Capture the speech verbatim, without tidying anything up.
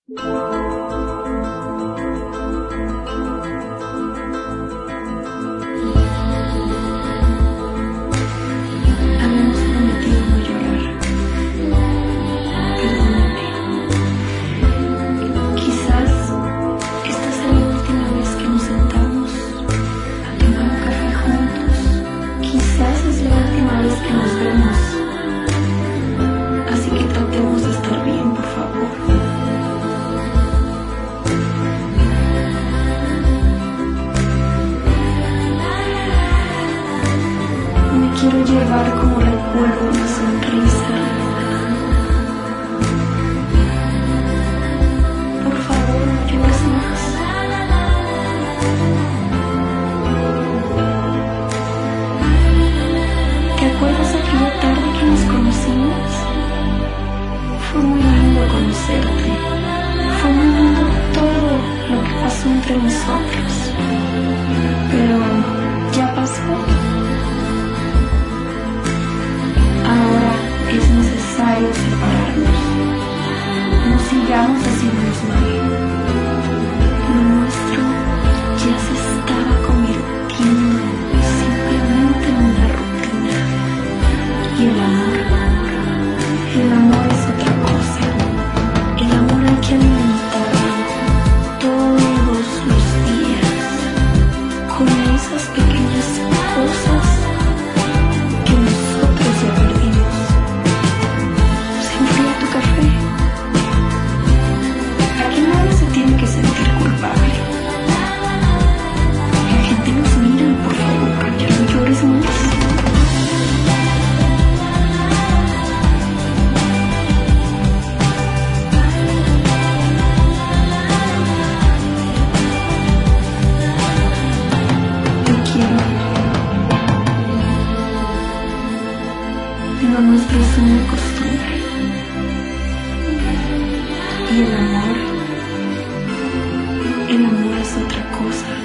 Habíamos prometido no llorar. Perdóname. Quizás esta sea la última vez que nos sentamos a tomar un café juntos. Quizás es la última vez que nos vemos. Así que tratemos de estar bien, por favor. Me quiero llevar como recuerdo una sonrisa. Por favor, no llores más. ¿Te acuerdas aquella tarde que nos conocimos? Fue muy lindo conocerte. Fue muy lindo todo lo que pasó entre nosotros. Pero ya pasó. Ahora es necesario separarnos. No sigamos haciéndonos mal. Lo nuestro ya se estaba convirtiendo simplemente en una rutina. Y el amor, el amor es otra cosa. El amor hay que alimentarlo todos los días con esas pequeñas cosas que nosotros ya perdimos. Se enfría tu café. Aquí nadie se tiene que sentir culpable. La gente nos mira, por favor, ya no llores más. Te quiero. Lo nuestro es una costumbre. Y el amor, el amor es otra cosa.